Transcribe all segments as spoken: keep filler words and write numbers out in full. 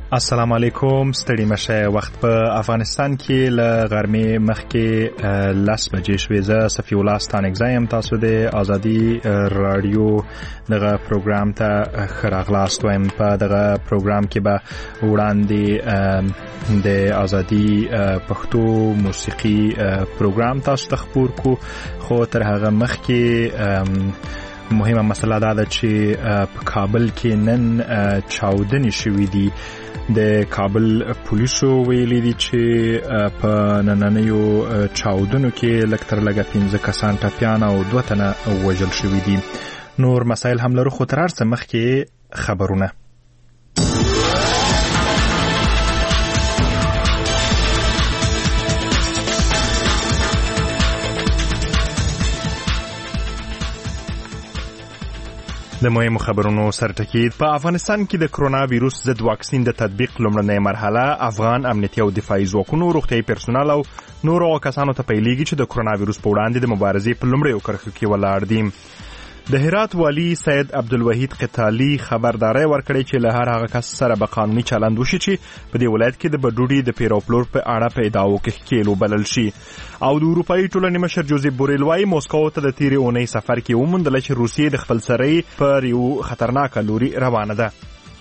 السلام علیکم. ستړي مشه. وخت په افغانستان کې ل غرمې مخکې لاس بجې شوې. زه صفی الله ستانکزایم. تاسو د ازادي رادیو دغه پروګرام ته ښه راغلاست وایم. په دغه پروګرام کې به وړاندې د ازادي پښتو موسیقي پروګرام تاسو ته خپور کو، خو تر هغه مخکې مهمه مسله دا ده چې په کابل کې نن چاودنې شوې دي. د کابل پولیسو ویلي دي چې په نننیو چاودنو کې لږ تر لږه پنځه کسان ټپیان او دوه تنه وژل شوي دي. نور مسایل هم لرو، خو تر هر څه مخکې خبرونه. د مهمو خبرونو سرټکی. په افغانستان کې د کرونا ویروس ضد واکسین د تطبیق لومړنۍ مرحله افغان امنیتي او دفاعي ځواکونو، روغتیايي پرسونل او نورو کسانو ته پیلېږي چې د کرونا ویروس په وړاندې د مبارزې په لومړیو کرښو کې ولاړ دي. د هرات والی سید عبدالوحید قتالي خبرداري ورکړې چې له هر هغه کس سره به قانوني چلند وشي چې په دې ولایت کې د بډوډي د پیر او پلور په اړه په ادعاو کې ښکیل وبلل شي. او د اروپایي ټولنې مشر جوزیف بوریل وايي موسکو ته د تیرې اونۍ سفر کې وموندل چې روسیې د خپل سرۍ پر یو خطرناکه لوري روانه ده.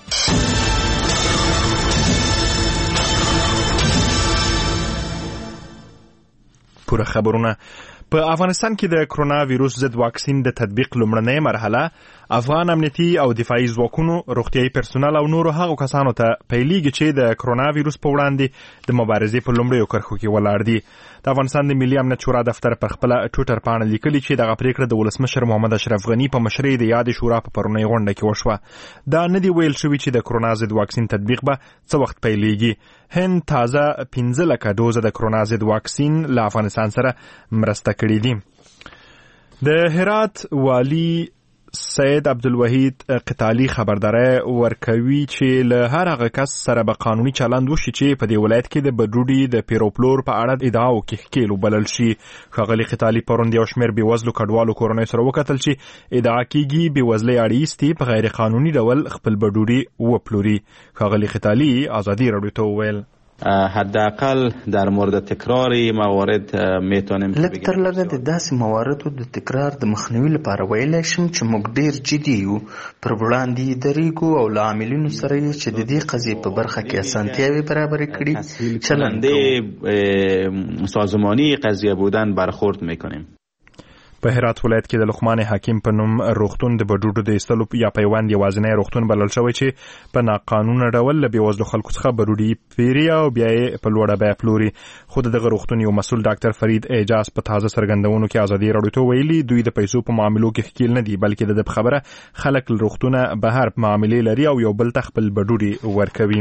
پوره خبرونه. په افغانستان کې د کرونا ویروس ضد واکسین د تطبیق لومړنۍ مرحله افغان امنیتي او دفاعي ځواکونو، روغتیايي پرسونل او نورو هغو کسانو ته پیلېږي چې د کرونا ویروس په وړاندې د مبارزې په لومړیو کرښو کې ولاړ دي. د افغانستان د ملي امنیت شورا دفتر پر خپل ټویټر پاڼه لیکلي چې دغه پریکړه د ولسمشر محمد اشرف غني په مشرۍ د یاد شورا په پرونۍ غونډه کې وشوه. دا نه دی ویل شوی چې د کرونا ضد واکسین تطبیق به څه وخت پیلېږي. هند تازه پنځه لکه دوزه د کرونا ضد واکسین له افغانستان سره مرسته کړې دي. د هرات والی سید عبدالوحید قتالي خبرداري ورکوي چې له هر هغه کس سره به قانوني چلند وشي چې په دې ولایت کې د بډوډي د پیر او پلور په اړه ادعاو کې ښکیل وبلل شي. ښاغلي قتالي پرون د یو شمېر بېوزلو کډوالو کورنیو سره وکتل چې ادعا کېږي بېوزلۍ اړیستې په غیر قانوني ډول خپل بډوډي وپلوري. ښاغلي قتالي ازادي راډیو ته وویل حداقل در مورد تکرار موارد میتونیم لږ تر لږه د داسې مواردو د تکرار د مخنیوي لپاره ویلی شم چې موږ ډیر جدي یو، پر وړاندې درېږو او له عاملینو سره یې چې د دې قضیې په برخه کې اسانتیاوې برابرې کړي چلنده سازمانی قضیه بودن برخورد میکنیم. په هرات ولایت کې د لقمان حکیم په نوم روغتون د بډوډو د ایستلو یا پیوند یوازینی روغتون بلل شوی چې په ناقانونه ډول له بېوزلو خلکو څخه بډوډي پیري او بیا یې په لوړه بیه پلوري. خو د دغه روغتون یو مسؤل ډاکټر فرید اعجاز په تازه څرګندونو کې ازادي راډیو ته ویلي دوی د پیسو په معاملو کې ښکیل نه دي، بلکې د په خبره خلک له روغتونه بهر معاملې لري او یو بل ته خپل بډوډي ورکوي.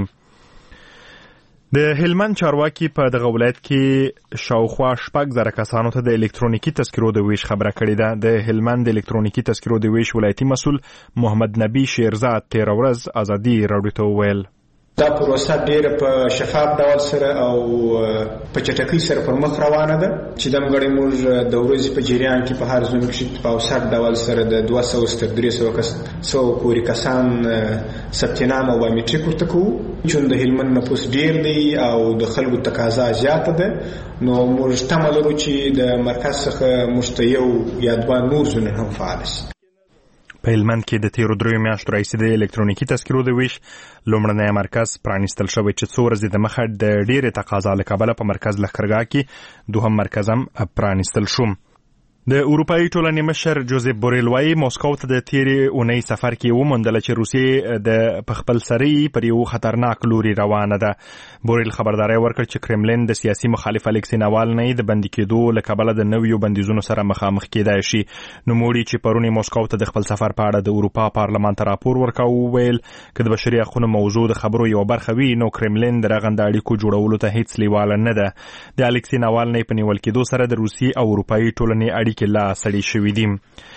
د هلمند چارواکي په دغه ولایت کې شاوخوا شپږ زره کسانو ته د الکترونیکي تذکرو د ویش خبره کړې ده. د هلمند د الکترونیکي تذکرو د ویش ولایتي مسؤل محمد نبی شیرزاد تېره ورځ ازادي راډیو ته وویل دا پروسه ډیره په شفاف ډول سره او په چټکۍ سره پر مخ روانه ده چې د مګړې موږ د ورځې په جریان کې په هر زون کې په اوسط ډول سره د دوه سوه تر درې سوه کس سو پورې کسان ثبت نام او بایومټریک ورته کوو. چون د هلمند نفوس ډیر دی او د خلکو تقاضا زیاته ده، نو موږ تمه لرو چې د مرکز څخه موږ ته یو یا دوه نور زونونه هم فعال شي. په هلمند کې د تیرو دریو میاشتو راهیسې د الکترونیکي تذکرو د ویش لومړنی مرکز پرانیستل شوی چې څو ورځې د مخه د ډېرې تقاضا له کبله په مرکز لښکرګاه کې دوهم مرکز هم پرانیستل شو. د اروپایي ټولنې مشر جوزیف بوریل وايي موسکو ته د تیرې اونۍ سفر کې وموندله چې روسیې د په خپل سرۍ پر یو خطرناک لوري روانه ده. بوریل خبرداری ورکړ چې کرملین د سیاسي مخالف الکسی ناوالنی د بندي کېدو له کبله د نویو بندیزونو سره مخامخ کېدای شي. نوموړي چې پرون موسکو ته د خپل سفر په اړه د اروپا پارلمان ته راپور ورکاوه وویل که د بشري حقونو موضوع د خبرو یو برخه وي نو کرملین د رغنده اړیکو جوړولو ته هیڅ لیواله نه ده. د الکسی ناوالنی په نیول کېدو سره د روسیې او اروپایي ټولنې اړیکې لا سړې شوې دي.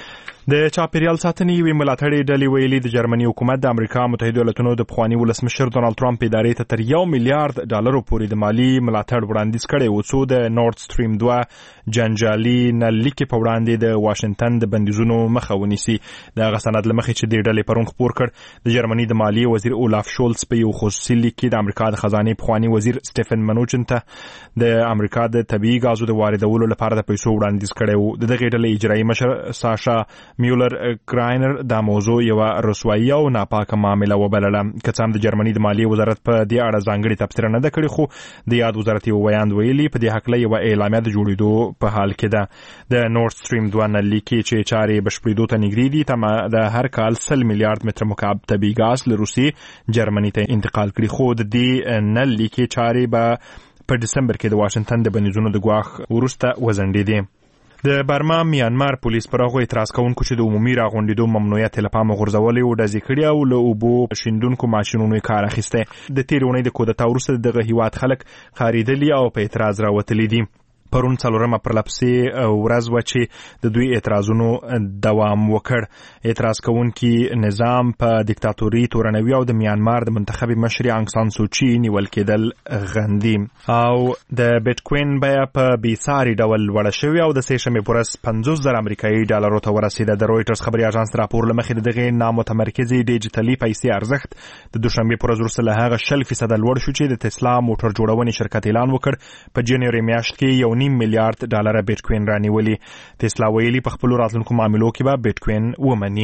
د چاپیریال ساتنې یوې ملاتړې ډلې ویلي د جرمني حکومت د امریکا متحده ایالاتونو د پخواني ولسمشر ډونالد ټرمپ ادارې ته تر یو میلیارډ ډالرو پورې د مالي ملاتړ وړاندیز کړی و څو د نورد سټریم دوه جنجالي نللیکې په وړاندې د واشنگټن د بندیزونو مخه ونیسي. دغه سند له مخې چې د ډلې پرون خپور کړ د جرمني د مالیې وزیر اولاف شولز په یو خصوصي لیک کې د امریکا د خزانې پخواني وزیر سټیفن منوچن ته د امریکا د طبیعي غازو د واردولو لپاره د پیسو وړاندیز کړی و. د دغې ډلې اجرایي مشر ساشا میولر کراینر دا موضوع یو رسوایی او ناپاکه معامله وبلله. که څه هم د جرمني د مالیې وزارت په دې اړه ځانګړې تبصره نه ده کړې، خو د یاد وزارت یو ویاند ویلي په دې هکله یوه اعلامیه د جوړېدو په حال کې ده. د نورد سټریم دوه نللیکې چې چارې بشپړېدو ته نږدې دي تمه د هر کال سل میلیارډ متر مکعب طبیعي ګاز له روسیې جرمني ته انتقال کړي، خو د دې نللیکې چارې به په دسمبر کې د واشنگټن د بندیزونو د ګواښ وروسته وځنډېدې. د برما میانمار پولیس پر هغو اعتراض کوونکو چې د عمومي راغونډېدو ممنوعیت له پامه غورځولې و ډزې کړي او له اوبو شیندونکو ماشینونو یې کار اخیستی. د تېرې اونۍ د کودتا وروسته دغه هیواد خلک خاریدلي او په اعتراض راوتلي دي. پرون څلورمه پرلپسې ورځ وه چې د دوی اعتراضونو دوام وکړ. اعتراض کوونکي نظام په دیکتاتوري تورنوي او د میانمار د منتخبي مشرې انګ سان سوچي نیول کېدل غندي. او د بیټکوین بیه په بېساري ډول لوړه شوې او د سې شنبې په ورځ پنځوس زره امریکایي ډالرو ته ورسېده. د رویټرز خبري اژانس راپور له مخې د دغې نامتمرکزې ډیجیټلي پیسې ارزښت د دوشنبې په ورځ وروسته له هغه شل فیصده لوړ شو چې د تسلا موټر جوړونې شرکت اعلان وکړ په جنوري میاشت کې یو نیم میلیارډ ډالره بیټکوین رانیولي. تسلا ویلي په خپلو راتلونکو معاملو کې به بیټکوین ومني.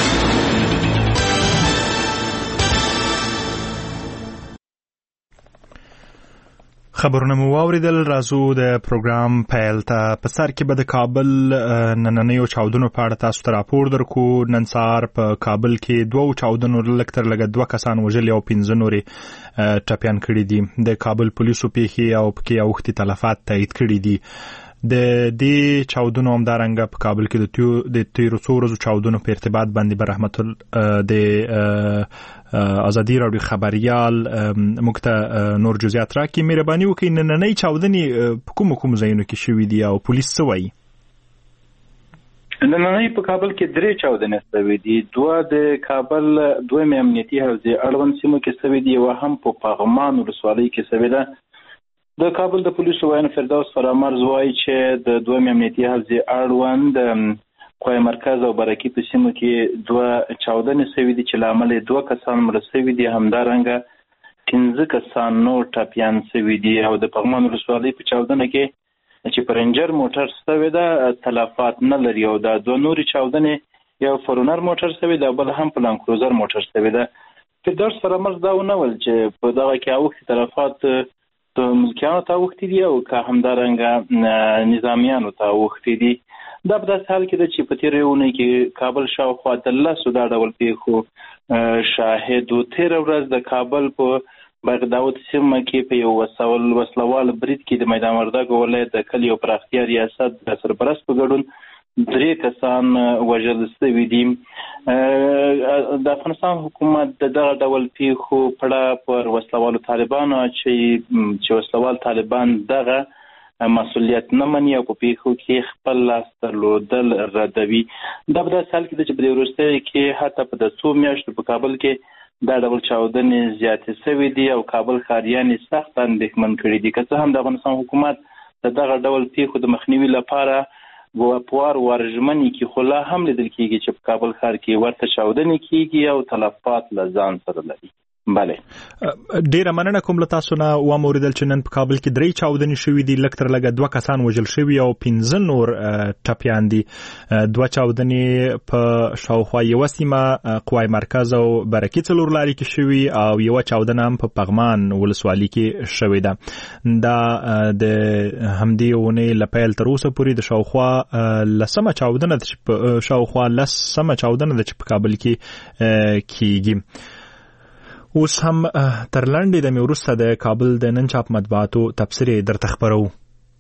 خبرونه مو واوریدل. راځو د پروګرام پیل ته. په سر کې به د کابل نننیو چاودنو په اړه تاسو ته راپور درکو. نن سهار په کابل کې دوه چاودنو لږ تر لږه دوه کسان وژلي او پنځه نورې ټپیان کړي دي. د کابل پولیسو پیښې او پکې اوښتي تلفات تایید کړي دي. د دې چاودنو همدارنګه په کابل کې د تیرو څو ورځو چاودنو په ارتباط باندې به رحمت د ازادي راډیو خبريال موږ ته نور جزئیات راکړي. مهرباني وکړئ نننۍ چاودنې په کومو کومو ځایونو کې شوي دي او پولیس څه وایي؟ نننۍ په کابل کې درې چاودنې شوي دي. دوه د کابل دویمې امنیتي حوزې اړوند سیمو کې شوي دي، یوه هم په پغمان ولسوالۍ کې شوې ده. د کابل د پولیسو وایي فردوس فرامرز وایي چې د دویمې امنیتي حوزې اړوند قوای مرکز او برکي په سیمو کې دوه چاودنې شوي دي چې له امله یې دوه کسان مړه شوي دي، همدارنګه پنځه کسان نور ټپیان شوي دي. او د پغمان ولسوالۍ په چاودنه کې چې په رنجر موټر شوی ده تلفات نه لري، او دا دوه نورې چاودنې یو فورونر موټر شوی ده، بل هم په لانډ کروزر موټر شوی ده. فردوس فرامرز دا ونه ویل چې په دغه کې اوښتي تلفات د ملکیانو ته اوښتي دي او که همدارنګه نظامیانو ته اوښتي دي. دا په داسې حال کې ده چې په تېرې اونۍ کې کابل شاوخوا د لسو دا ډول پیښو شاهد و. تېره ورځ د کابل په بغداد سیمه کې په یو وسلوال برید کې د میدان وردګو ولایت د کلیو پراختیا ریاست د سرپرست په ګډون درې کسان وژل شوي دي. د افغانستان حکومت د دغه ډول پیښو پړه پر وسلوالو طالبانو چې چې وسلوال طالبان دغه مسؤلیت نه مني او په پیښو کې خپل لاس درلودل ردوي. دا په داسې حال کې ده چې په دې وروستیو کې حتی په د څو میاشتو په کابل کې دا ډول چاودنې زیاتې شوي دي او کابل ښاریان یې سخت اندېښمن کړي دي. که څه هم د افغانستان حکومت د دغه ډول پیښو د مخنیوي لپاره پوار ورژمنې کې، خو لا هم لیدل کېږي چې په کابل ښار کې ورته چاودنې کېږي او تلفات له ځان سره لري. بله ډیره مننه کوم له تاسو نه. وم اوریدل چې نن په کابل کې درې چاودنې شوي دي، لږ تر لږه دوه کسان وژل شوي او پنځه نور ټپیان دي. دوه چاودنې په شاوخوا یوه سیمه قوای مرکز او برکي څلور لارې کې شوي او یوه چاودنه هم په پغمان ولسوالۍ کې شوې ده. دا د همدې اونۍ له پیل تر اوسه پورې د شاوخوا لسمه چاودنه ده چې شاوخوا لسمه چاودنه ده چې په کابل کې کېږي. اوس هم تر لنډې دمې وروسته د کابل د نن چاپ مطبوعاتو تبصرې درته خپرو.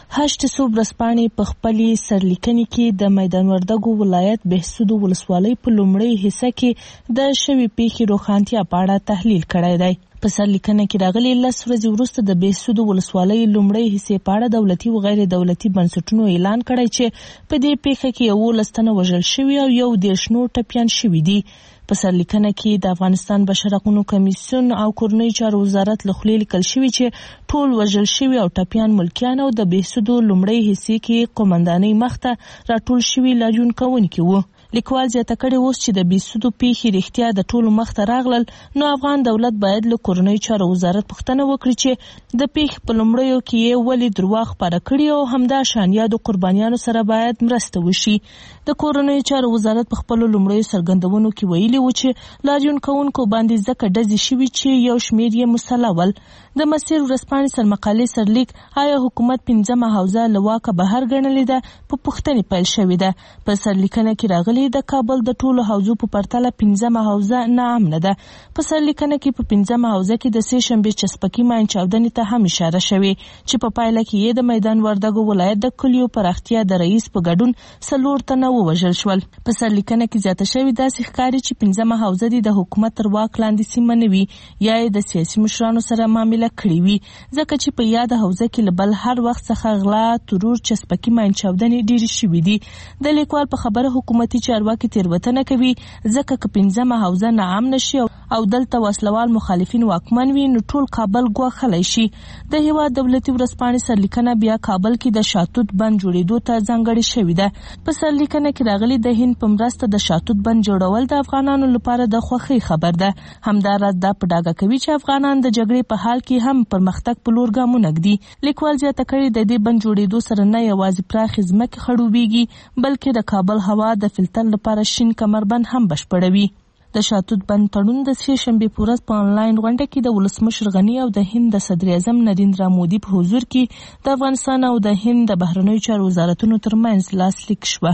هشت ورځپاڼې په خپلې سرلیکنې کې د میدان وردګو ولایت بهسودو ولسوالۍ په لومړۍ حصه کې د شوې پیښې روښانتیا په اړه تحلیل کړی دی. په سرلیکنه کې راغلي لس ورځې وروسته د بهسودو ولسوالۍ لومړۍ حصې په اړه دولتي او غیر دولتي بنسټونو اعلان کړی چې په دې پیښه کې یولس تنه وژل شوي او یو دېرش نور ټپیان شوي دي. په سرلیکنه کې د افغانستان بشر حقوقو کمیسیون او کورنۍ چارو وزارت له خولې لیکل شوي چې ټول وژل شوي او ټپیان ملکیان او د بهسودو لومړۍ حصې کې قومندانۍ مخته راټول شوي لاریون کوونکي وو. لیکوال زیاته کړې اوس چې د بهسودو پیښې رښتیا د ټولو مخته راغلل، نو افغان دولت باید له کورنۍ چارو وزارت پوښتنه وکړي چې د پیښې په لومړیو کې یې ولې درواغ خپاره کړي او همدا شان یادو قربانیانو سره باید مرسته وشي. د کورنۍ چارو وزارت په خپلو لومړیو څرګندونو کې ویلي و چې لاریون کوونکو باندې ځکه ډزې شوي چې یو شمېر یې مسله ول. د مسیر ورځپاڼې سرمقالې سرلیک آیا حکومت پنځمه حوزه له واکه بهر ګڼلې ده په پوښتنې پیل شوې ده. په سرلیکنه کې راغلي د کابل د ټولو حوزو په پرتله پنځمه حوزه ناامنه ده. په سرلیکنه کې په پنځمه حوزه کې د سې شنبې چسپکي ماین چاودنې ته هم اشاره شوې چې په پایله کې یې د میدان وردګو ولایت د کلیو پراختیا د رئیس په ګډون څلور تنه ووژل شول. په سرلیکنه کې زیاته شوې داسې ښکاري چې پنځمه حوزه دې د حکومت تر واک لاندې سیمه نه وي یا یې د سیاسي مشرانو سره معامله کړې وي، ځکه چې په یاده حوزه کې له بل هر وخت څخه غلا، ترور، چسپکي ماین چاودنې ډېرې شوې دي. د لیکوال په خبره حکومتي چارواکي تېروتنه کوي، ځکه که پنځمه حوزه ناامنه شي او دلته وسلوال مخالفین واکمن وي نو ټول کابل ګواښلی شي. د هېواد دولتي ورځپاڼې سرلیکنه بیا کابل کې د شاتوت بند جوړېدو ته ځانګړې شوې ده. په سرلیکنه کې راغلي د هند په مرسته د شاتوت بند جوړول د افغانانو لپاره د خوښۍ خبر ده. همداراز دا په ډاګه کوي چې افغانان د جګړې په حال کې هم پرمختګ په لور ګامونه ږدي. لیکوال زیاته کړې د دې بند جوړېدو سره نه یوازې پراخې ځمکې خړوبېږي بلکې د کابل هوا د فلټر لپاره شین کمربند هم بشپړوي. د شاتوت بند تړون د سې شنبې په ورځ په انلاین غونډه کې د ولسمشر غني او د هند د صدر اعظم نریندرا مودي په حضور کې د افغانستان او د هند د بهرنیو چارو وزارتونو ترمنځ لاسلیک شوه.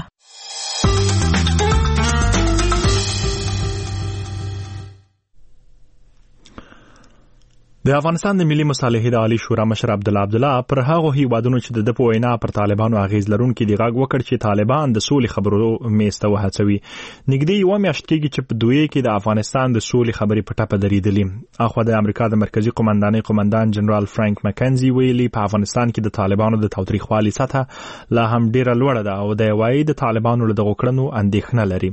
د افغانستان د ملي مصالحې د عالی شورا مشر عبدالله عبدالله پر هغو هیوادونو چې د په وینا پر طالبانو اغیز لرونکي دی غږ وکړ چې طالبان د سولې خبرو میز ته وهڅوي. نږدې یوه میاشت کېږي چې په دوی کې د افغانستان د سولې خبرې په ټپه درېدلې. اخوا د امریکا د مرکزی قومندانۍ قومندان جنرال فرانک مکنزي ویلي په افغانستان کې د طالبانو د تاوتریخوالي سطح لا هم ډیره لوړه ده او د وایي د طالبانو له دغو کړنو اندېښنه لري.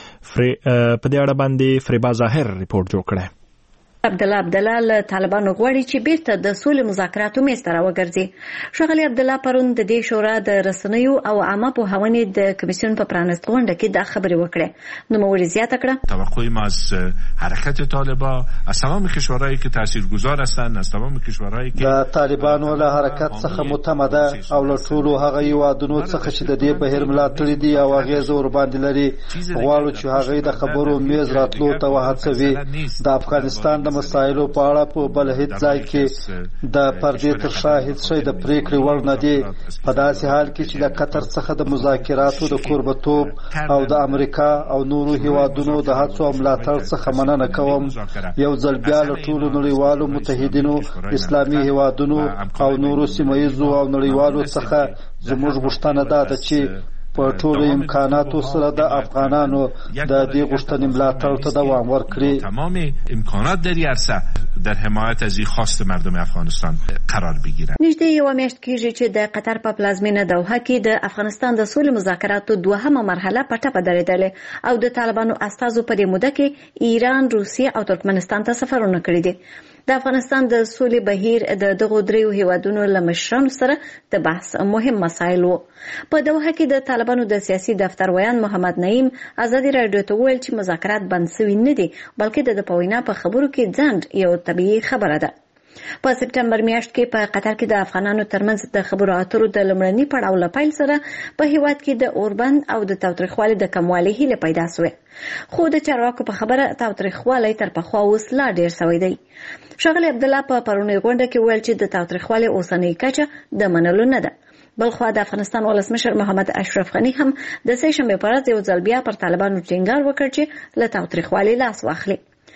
په دې اړه باندې فریبا ظاهر ریپورت جوړ کړی. عبدالله عبدالله له طالبانو غواړي چې بیرته د سولې مذاکراتو میز ته راوګرځي. ښاغلي عبدالله پرون د دې شورا د رسنیو او عامه پوهاونې د کمیسیون په پرانست غونډه کې دا خبرې وکړه. نوموړي زیاته کړه توقع ما از حرکت طالبان از تمام کشورهایی که تاثیرگذار هستند از تمام کشورهایی که د طالبانو له حرکت څخه متمده او له ټولو هغه هیوادونو څخه چې د دې بهیر ملاتړي دي او اغیز ور باندې لري غواړو چې هغه د خبرو میز راتلو ته وهڅوي. د افغانستان د مسایلو په اړه په بل هیڅ ځای کې د پردې تر شا هیڅ شی د پریکړې وړ نه دی. په داسې حال کې چې د قطر څخه د مذاکراتو د کوربتوب او د امریکا او نورو هیوادونو د هڅو او ملاتړ څخه مننه کوم. یو ځل بیا له ټولو نړیوالو متحدینو، اسلامي هیوادونو او نورو سیمه ییزو او نړیوالو څخه زموږ غوښتنه ده چې په ټولو امکاناتو سره د افغانانو د دې غوښتنې ملاتړ ته دوام ورکړي. تمام امکانات در عرصه در حمایت از این خواست مردم افغانستان قرار بگیرند. نږدې یوه میاشت کېږي چې د قطر په پلازمینه دوحه کې د افغانستان د سولې مذاکراتو دوهمه مرحله په ټپه درېدلې او د طالبانو استازو په دې موده کې ایران، روسیه او ترکمنستان ته سفرونه کړي دي. د افغانستان د سولې بهیر د دغو دریو هیوادونو له مشرانو سره د بحث مهم مسایل وو. په دوحه کې د طالبانو د سیاسي دفتر ویان محمد نعیم ازادي راډیو ته وویل چې مذاکرات بند سوي نه دي بلکې د په وینا په خبرو کې ځنډ یو طبیعي خبره ده. په سپټمبر میاشت کې په قطر کې د افغانانو ترمنځ د خبرو اترو د لومړني پړاو له پیل سره په هیواد کې د اوربند او د تاوتریخوالي د کموالي هیله پیدا شوه. خو د چارواکو په خبره تاوتریخوالی تر پخوا اوس لا ډیر شوی دی. ښاغلي عبدالله په پرونی غونډه کې ویل چې د تاوتریخوالي اوسنۍ کچه د منلو نه ده. بلخوا د افغانستان ولسمشر محمد اشرف غني هم د سې شنبې په ورځ یو ځل بیا پر طالبانو ټینګار وکړ چې له تاوتریخوالي لاس واخلي.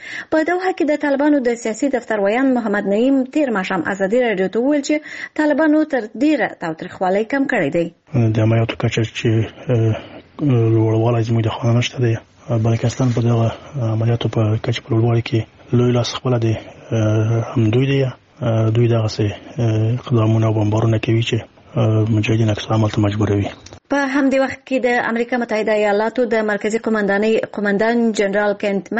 په دوحه کې د طالبانو د سیاسي دفتر ویان محمد نعیم تیر ماښام ازادي راډیو ته وویل چې طالبانو تر ډیره تاوتریخوالی کم کړی دی. د عملیاتو کچه چې لوړوالی زموږ د خوا نشته دی، بلوچستان په دغه عملیاتو په کچه په لوړوالي کې لوی لاس خپله دی، هم دوی دی دوی دغسې اقدامونه او بمبارونه کوي چې مجاهدین عکس العمل ته مجبوروي. په همدې وخت کې د امریکا متحده ایالاتو د مرکزی قومندانۍ قومندان جنرال کینت